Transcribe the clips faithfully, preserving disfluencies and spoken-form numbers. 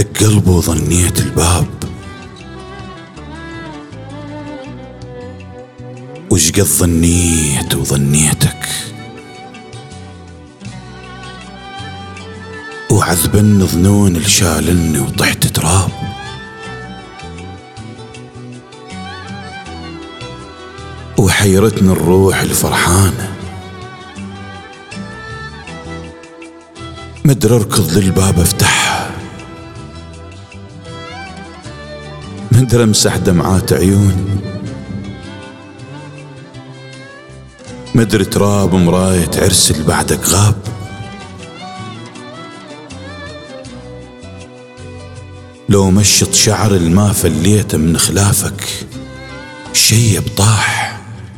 دق قلبه وظنيت الباب، وش قد ظنيت وظنيتك، وعذبن ظنون الشالني وطحت تراب. وحيرتني الروح الفرحانة، مدري اركض للباب افتحها، مدري امسح دمعات عيوني، مدري تراب مراية عرس اللي بعدك غاب. لو مشط شعر الما فليته من خلافك شيب طاح.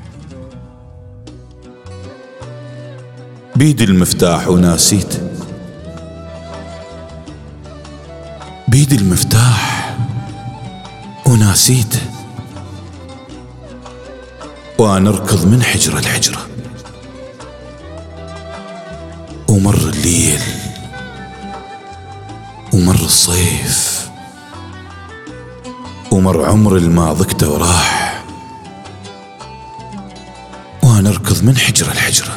بيدي المفتاح وناسيته، بيدي المفتاح وناسيته، وانا اركض من حجرة لحجرة. ومر الليل ومر الصيف ومر عمر الما ضقته وراح، وانا اركض من حجرة لحجرة،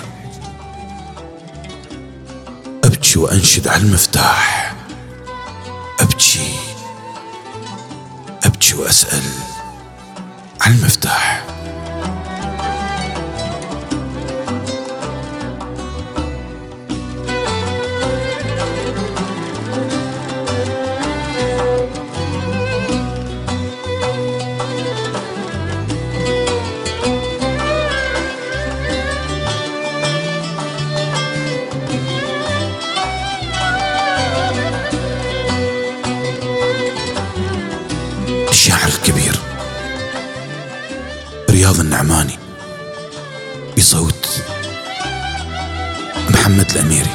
ابكي وانشد على المفتاح، ابكي ابكي واسأل على المفتاح. الشاعر الكبير رياض النعماني بصوت محمد الأميري.